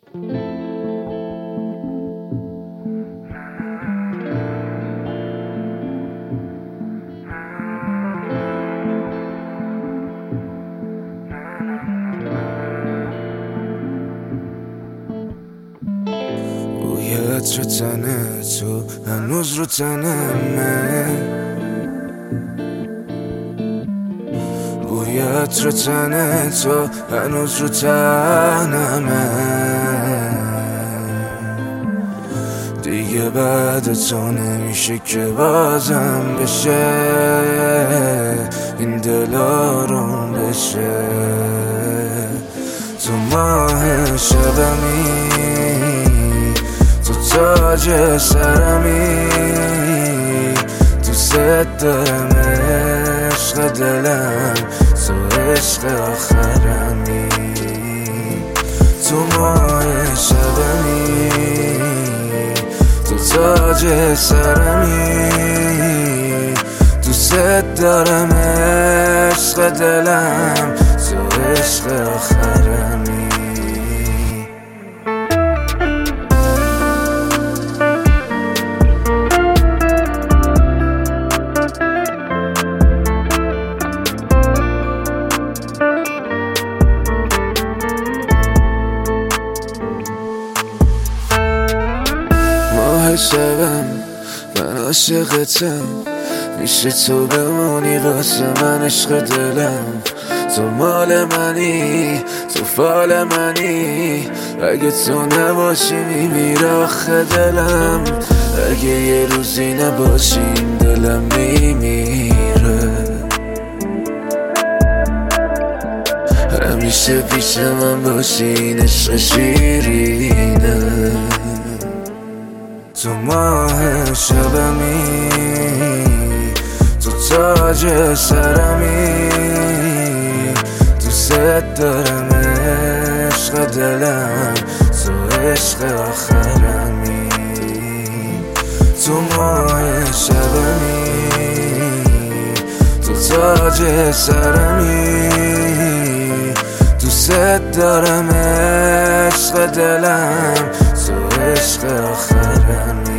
عطر تن تو هنوز رو تنمه، بوی عطر تن تو هنوز رو تنمه. دیگه بعد تو نمیشه که بازم بشه این دل آروم بشه. تو ماه شبمی، تو تاج سرمی، دوست دارم عشق دلم، تو عشق آخرمی. تو ماه شبمی، تو تاج سرمی، دوست دارم عشق دلم، تو عشق آخرمی. ماه شبم من عاشقتم، میشه تو بمونی واسه من عشق دلم. تو مال منی، تو فال منی، اگه تو نباشی میمیره آخه دلم. اگه یه روزی نباشی این دلم میمیره. همیشه پیش من باشی این عشق شیرینه. تو ماه شبمی، تو تاج سرمی، دوست دارم عشق دلم، تو عشق آخرمی. تو ماه شبمی، تو تاج سرمی، دوست دارم عشق دلم، تو عشق آخرمی.